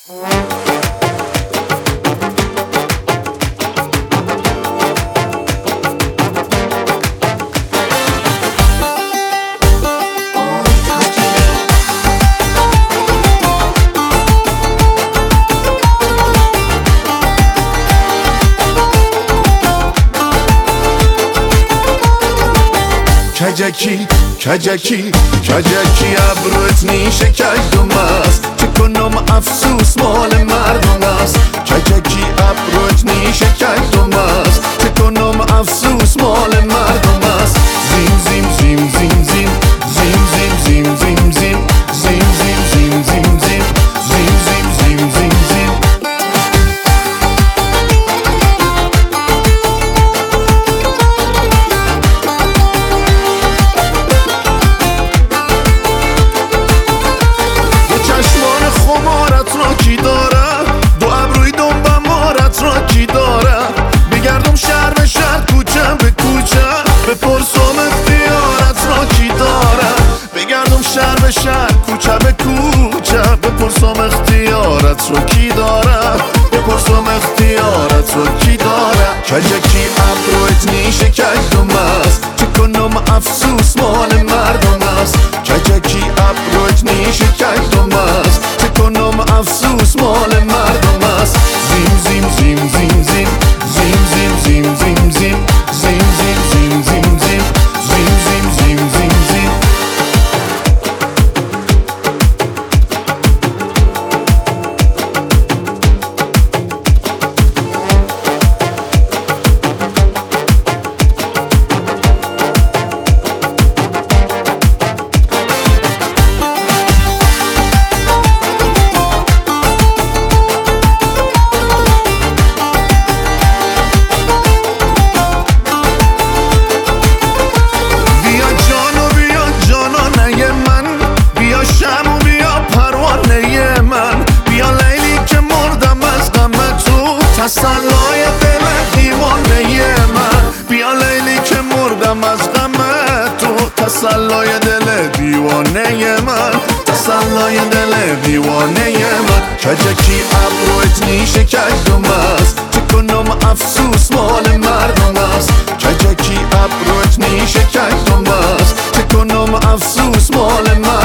کجکی کجکی کجکی ابروت نیشه کجدم است چه کنم افسوس مال مردم است کجکی ابروت نیشه کجدم است چه کنم افسوس مال مردم است زیم زیم زیم زیم زیم زیم زیم زیم زیم زیم زیم زیم زیم زیم زیم زیم زیم زیم زیم خمارت را کی داره دو ابروی دنبه مارت را کی داره بگردم شهر به شهر کوچه به کوچه بپرسم اختیارت را کی داره بگردم شهر به شهر کوچه به کوچه بپرسم اختیارت را کی داره بپرسم اختیارت را کی داره کجکی ابروت نیشه کجدم است چه کنم افسوس مال مردم است کجکی ابروت نیشه کجدم است کنم افسوس مال مردم است زیم زیم زیم زیم زیم زیم زیم زیم زیم زیم زیم زیم زیم زیم زیم زیم زیم زیم زیم تسلای دل دیوانه من بیا لیلی که مردم از غم تو تسلای دل دیوانه من تسلای دل دیوانه من کجکی ابروت نیشه کجدم است چه کنم افسوس مال مردم است کجکی ابروت نیشه کجدم است چه کنم افسوس مال مردم